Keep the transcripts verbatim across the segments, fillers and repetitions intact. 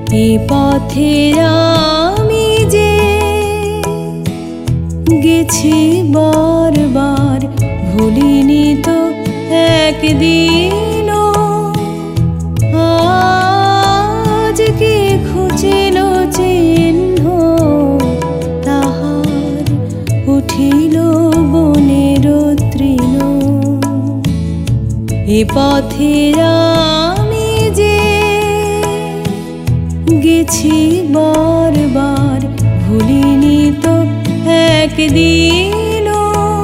এ পথে আমি যে গেছি বারবার, ভুলিনি তো একদিনও। আজকে খুঁজিল চিহ্ন তাহার, উঠিল বনের তৃণ। এ পথে আমি যে গেছি বারবার, ভুলিনি তো একদিনও।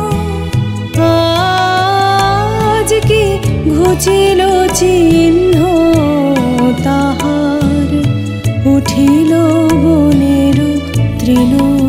আজকে ঘুচিল চিহ্ন তাহার, উঠিল বনের তৃণ।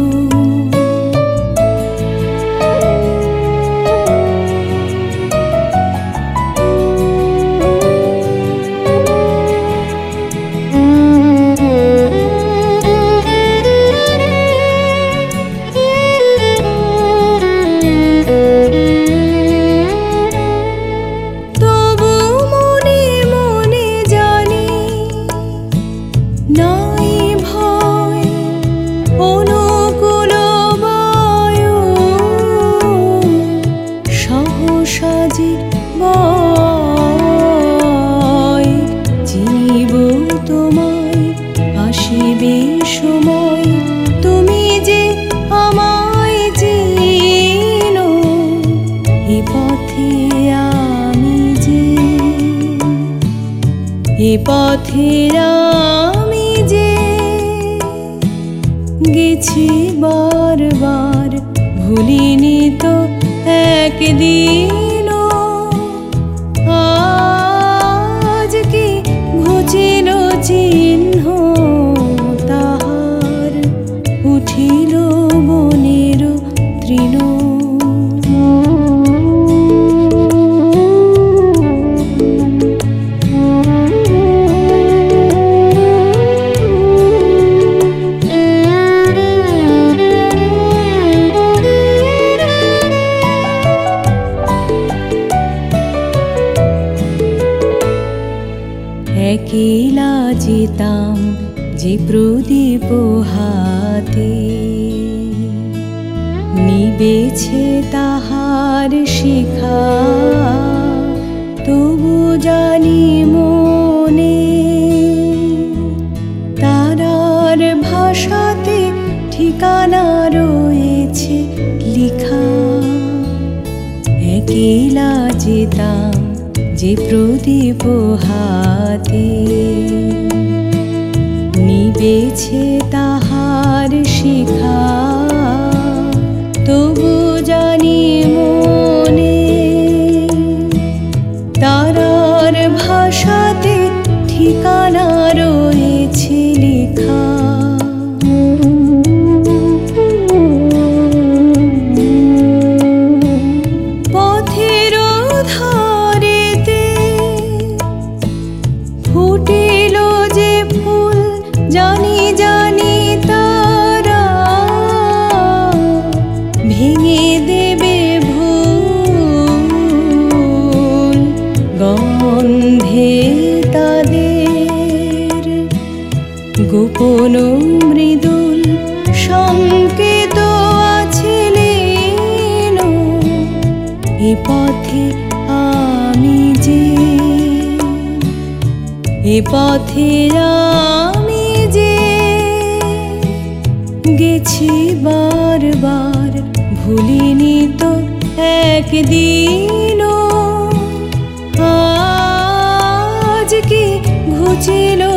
চিনিব তোমায় আসিবে সময়, তুমি যে আমায় চিনো। এ পথে আমি যে, এ পথে আমি যে গেছি বারবার, ভুলিনি তো একদিনও। আজকে ঘুচিল চিহ্ন তাহার, উঠিল বনের তৃণ। একলা যেতাম যে প্রদীপ হাতে, নিবেছে তাহার শিখা। তবু জানি মনে তারার ভাষাতে ঠিকানা রয়েছে লিখা। একলা যেতাম যে প্রদীপ হাতে, নিবেছে তাহার শিখা। তবু জানি মনে তারার ভাষাতে ঠিকানা রয়েছে লেখা। ফুটিল যে ফুল জানি জানি তারা, ভেঙে দেবে ভুল গন্ধে তাদের। গোপন মৃদুল সংকেত আছে লীন, এ পথে আমি যে, এ পথে আমি যে গেছি বারবার, ভুলিনি তো একদিনও। আজকে ঘুচিল